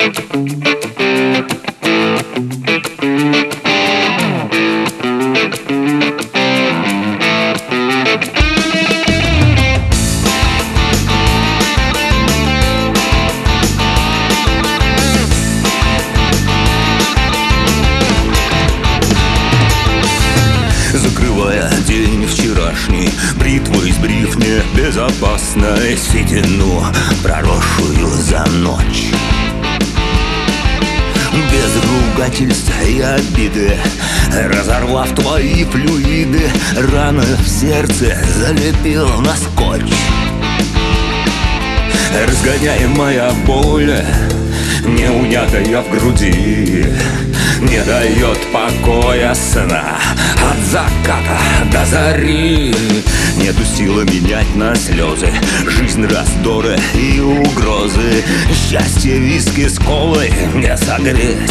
Закрывая день вчерашний, бритвой сбрив небезопасной седину, проросшую за ночь. Без ругательств и обиды, разорвав твои флюиды, раны в сердце залепил на скотч. Разгоняемая боль, не унятая в груди, не дает покоя сна от заката до зари. Нету силы менять на слезы жизнь, раздоры и угрозы. Счастье виски с колой не согреть.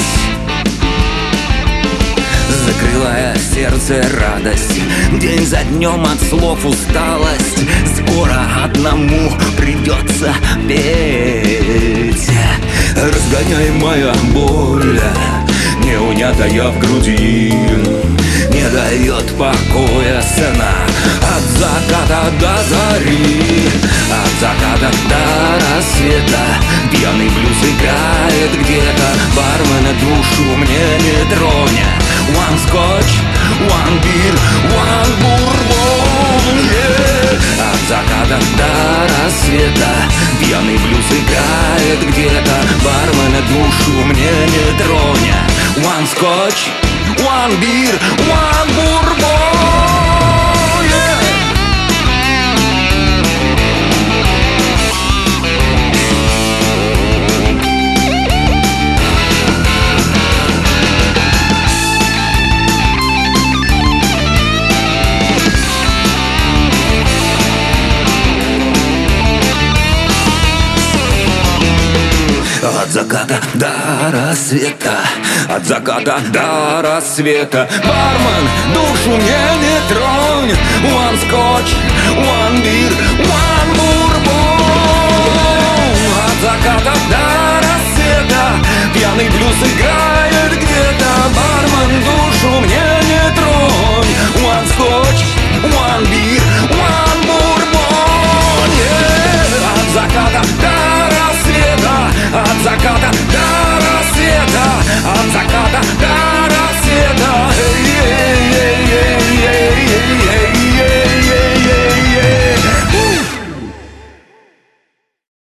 Закрывая сердце радость, день за днем от слов усталость. Скоро одному придется петь. Разгоняемая боль, не унятая в груди, не дает покоя сна от заката до зари. От заката до рассвета пьяный блюз играет где-то. Бармена душу мне не тронет. One scotch, one beer, one bourbon, yeah. От заката до рассвета пьяный блюз играет где-то. Бармена душу мне не тронет. One scotch, one beer, one bourbon, yeah. От заката до рассвета, от заката до рассвета, бармен, душу мне не тронь. One scotch, one beer,